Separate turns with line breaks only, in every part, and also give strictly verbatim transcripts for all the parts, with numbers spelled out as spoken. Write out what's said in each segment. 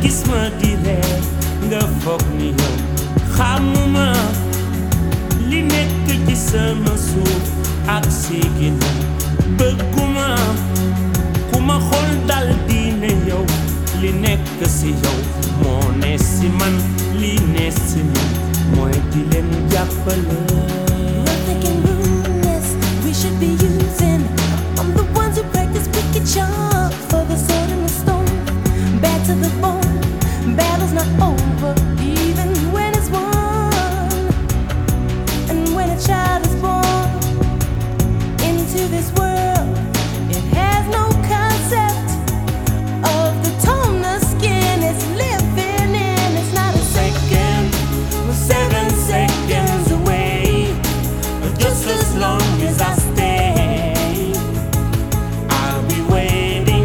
gis ma di ree nga foog ni yow xamuma li nekk ci sama suuf ak si ginnaaw bëgguma ku ma xool dal di ne yow li nekk si yow moo ne si man li ne si man mooy di leen jàppale.
We should be using. I'm the ones who practice wicked charms for the sword and the stone. Bad to the bone. Battle's not over, even when it's won. And when a child is born into this world, it has no concept of the tone the skin is living in. It's not a second, we're seven seconds away. Just as long as I stay, I'll be waiting.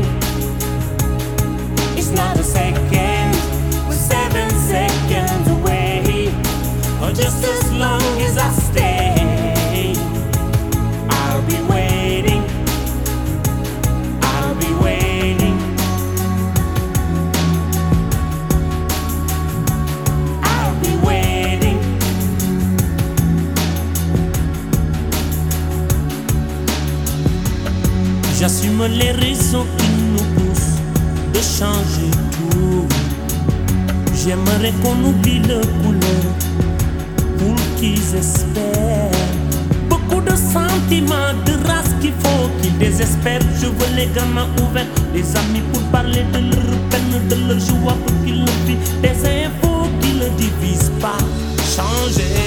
It's not a second, we're seven seconds away. Or just as long as I stay, I'll be waiting. I'll be waiting. I'll be waiting.
J'assume les raisons qui nous poussent de changer tout. J'aimerais qu'on oublie le couleur pour qu'ils espèrent. Beaucoup de sentiments, de race qu'il faut qu'ils désespèrent. Je veux les gamins ouverts, les amis pour parler de leur peine, de leur joie pour qu'ils le vivent. Des infos qui ne divisent pas, changer.